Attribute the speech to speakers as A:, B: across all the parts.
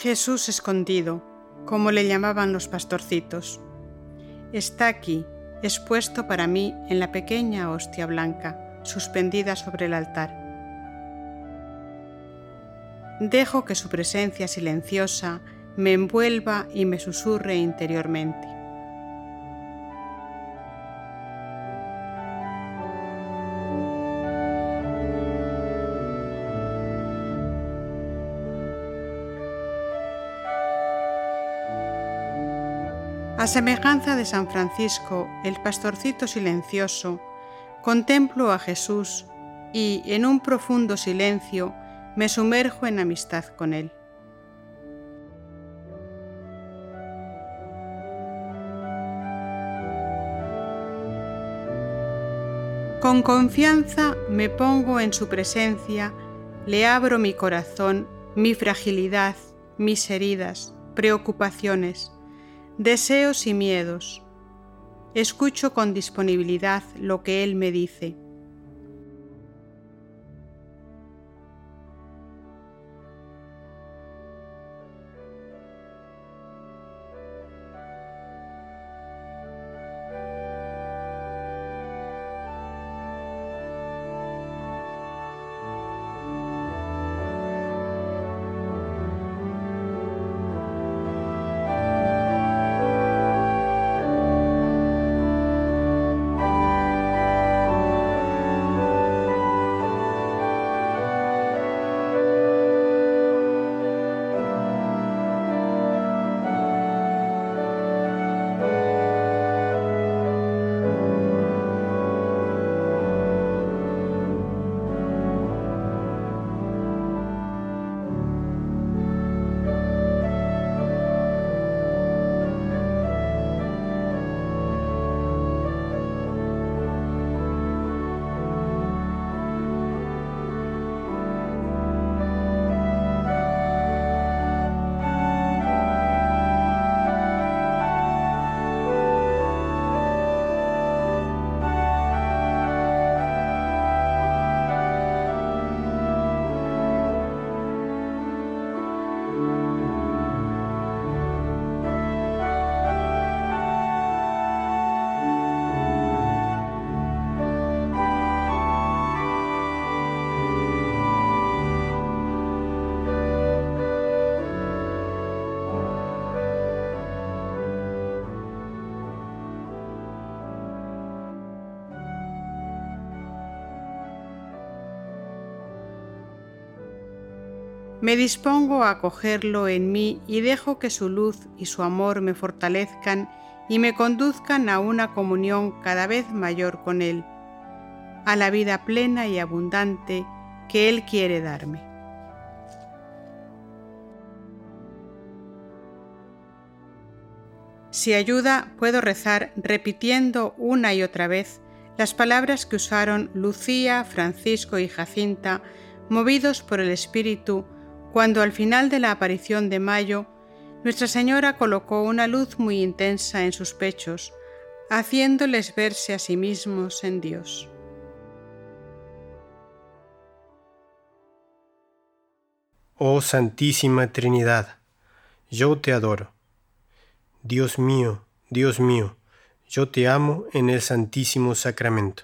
A: Jesús escondido, como le llamaban los pastorcitos. Está aquí, expuesto para mí en la pequeña hostia blanca, suspendida sobre el altar. Dejo que su presencia silenciosa me envuelva y me susurre interiormente. A semejanza de San Francisco, el pastorcito silencioso, contemplo a Jesús y, en un profundo silencio, me sumerjo en amistad con Él. Con confianza me pongo en su presencia, le abro mi corazón, mi fragilidad, mis heridas, preocupaciones, deseos y miedos. Escucho con disponibilidad lo que Él me dice. Me dispongo a acogerlo en mí y dejo que su luz y su amor me fortalezcan y me conduzcan a una comunión cada vez mayor con Él, a la vida plena y abundante que Él quiere darme. Si ayuda, puedo rezar repitiendo una y otra vez las palabras que usaron Lucía, Francisco y Jacinta, movidos por el Espíritu, cuando al final de la aparición de Mayo, Nuestra Señora colocó una luz muy intensa en sus pechos, haciéndoles verse a sí mismos en Dios.
B: Oh Santísima Trinidad, yo te adoro. Dios mío, yo te amo en el Santísimo Sacramento.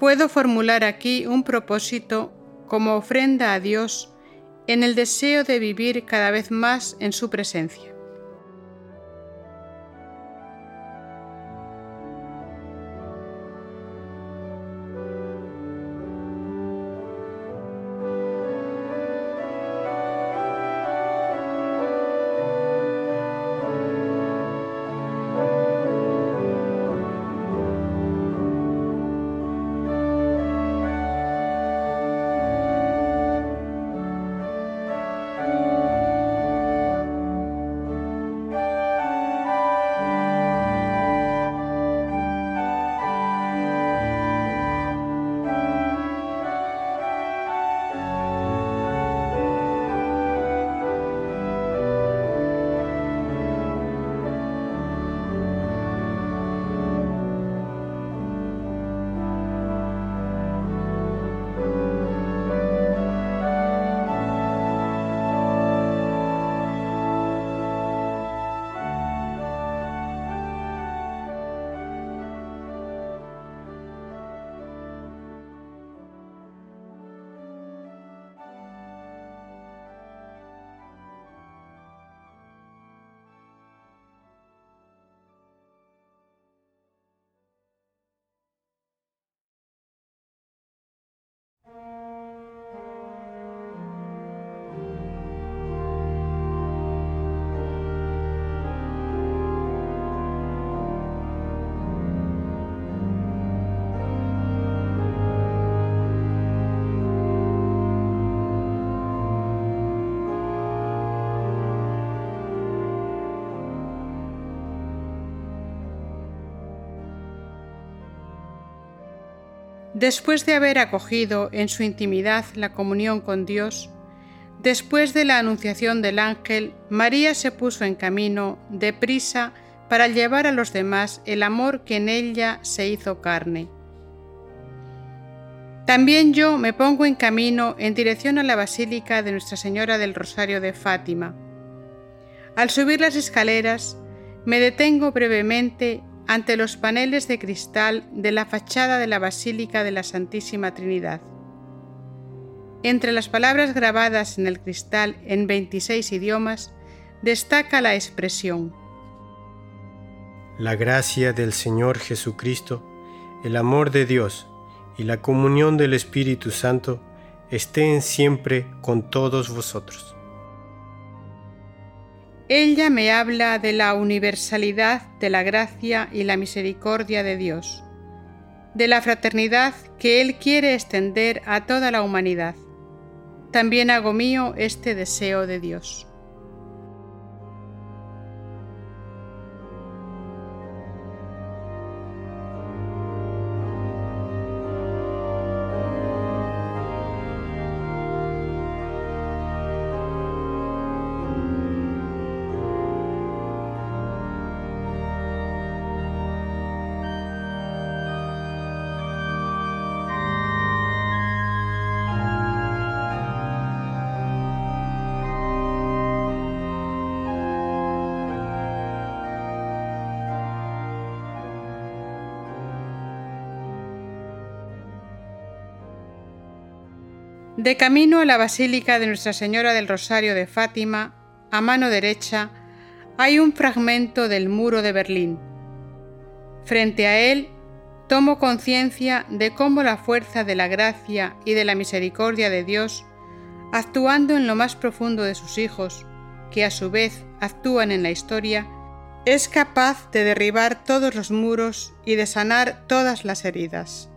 A: puedo formular aquí un propósito como ofrenda a Dios en el deseo de vivir cada vez más en su presencia. Después de haber acogido en su intimidad la comunión con Dios, después de la anunciación del ángel, María se puso en camino deprisa para llevar a los demás el amor que en ella se hizo carne. También yo me pongo en camino en dirección a la Basílica de Nuestra Señora del Rosario de Fátima. Al subir las escaleras, me detengo brevemente ante los paneles de cristal de la fachada de la Basílica de la Santísima Trinidad. Entre las palabras grabadas en el cristal en 26 idiomas, destaca la expresión:
B: La gracia del Señor Jesucristo, el amor de Dios y la comunión del Espíritu Santo estén siempre con todos vosotros.
A: Ella me habla de la universalidad de la gracia y la misericordia de Dios, de la fraternidad que Él quiere extender a toda la humanidad. También hago mío este deseo de Dios. De camino a la Basílica de Nuestra Señora del Rosario de Fátima, a mano derecha, hay un fragmento del muro de Berlín. Frente a él, tomo conciencia de cómo la fuerza de la gracia y de la misericordia de Dios, actuando en lo más profundo de sus hijos, que a su vez actúan en la historia, es capaz de derribar todos los muros y de sanar todas las heridas.